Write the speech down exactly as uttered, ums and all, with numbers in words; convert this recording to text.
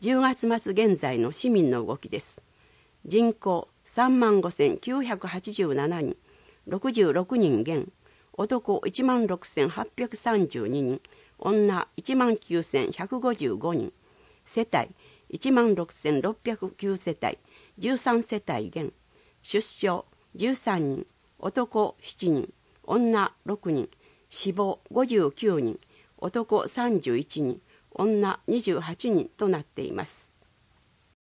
じゅうがつ末現在の市民の動きです。人口さんまんごせんきゅうひゃくはちじゅうななにん、ろくじゅうろくにん減、男いちまんろくせんはっぴゃくさんじゅうににん、女いちまんきゅうせんひゃくごじゅうごにん、世帯いちまんろくせんろっぴゃくきゅう世帯、じゅうさん世帯減、出生じゅうさんにん、男しちにん、女ろくにん、死亡ごじゅうきゅうにん、男さんじゅういちにん、女にじゅうはちにんとなっています。